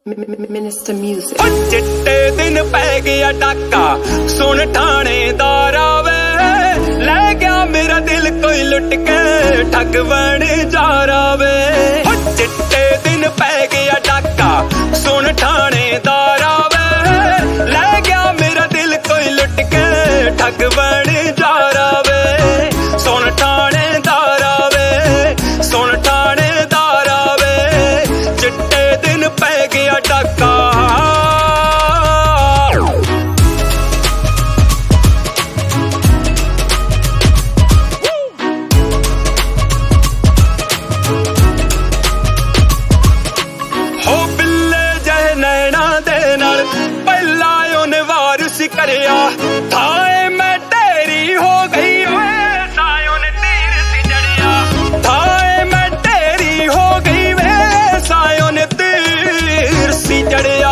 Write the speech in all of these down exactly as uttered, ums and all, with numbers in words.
Minister Music। चिट्टे दिन पै गया डाका सुन ठाणेदारा वे ले गया मेरा दिल कोई लुट के ठग बन जा रहा वे। चिट्टे दिन पै गया डाका सुन ठाणेदारा वे ले गया मेरा दिल कोई लुट के ठग बन जा रहा वे। सुन ठाणेदारा वे सुन ठाणेदारा वे चिट्टे दिन पै गया डाका। करिया थाए मैं तेरी हो गई वे सायों ने तीर सी जड़िया। थाए मैं तेरी हो गई वे सायों ने तीर सी जड़िया।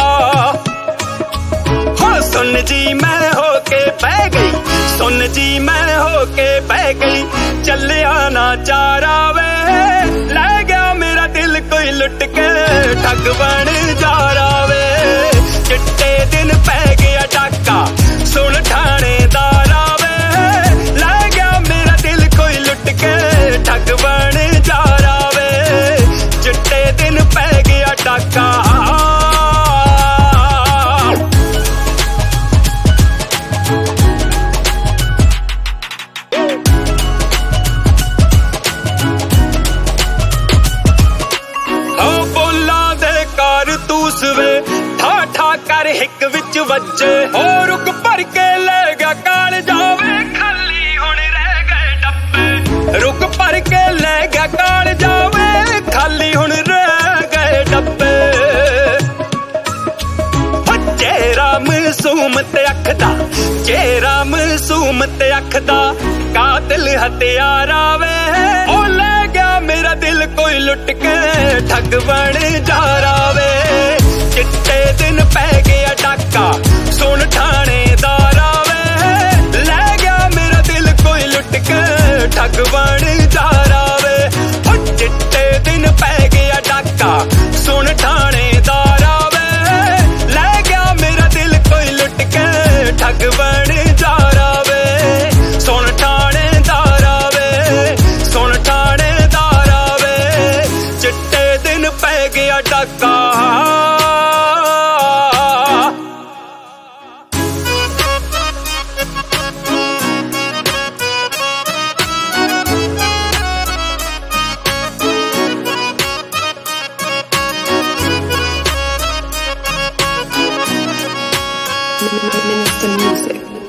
हो सुन जी मैं होके बह गई सुन जी मैं होके बह गई चलिया ना चारा वे ले गया मेरा दिल कोई लुट के ठग बन जा रहा वे। चिट्टे दिन पै गया डाका सुन ठाणेदारा वे ले गया मेरा दिल कोई लुट के ठग बन जा रहा वे। चिट्टे दिन पै गया डाका। कारतूस वे ठा ठा कर हिक विच वज्जे हो रुक भर के ले गया काल जावे खाली हुण रह गए डब्बे। रुक भर के ले गया काल जावे खाली हुण रह गए डब्बे। चेहरा मासूम ते अखदा चेहरा मासूम ते अखदा कातिल हत्यारा वे ओ ले गया मेरा दिल कोई लुट के ठग बन जा रहा वे। चिट्टे दिन पै गया डाका सुन ठाणेदारा वे ले गया मेरा दिल कोई लुट के ठग बन जा रहा वे। चिट्टे दिन पै गया डाका सुन ठाणेदारा वे ले गया मेरा दिल कोई लुट के ठग बन जा रहा वे। सुन ठाणेदारा वे सुन ठाणेदारा वे चिट्टे दिन पै गया डाका। Minister Music।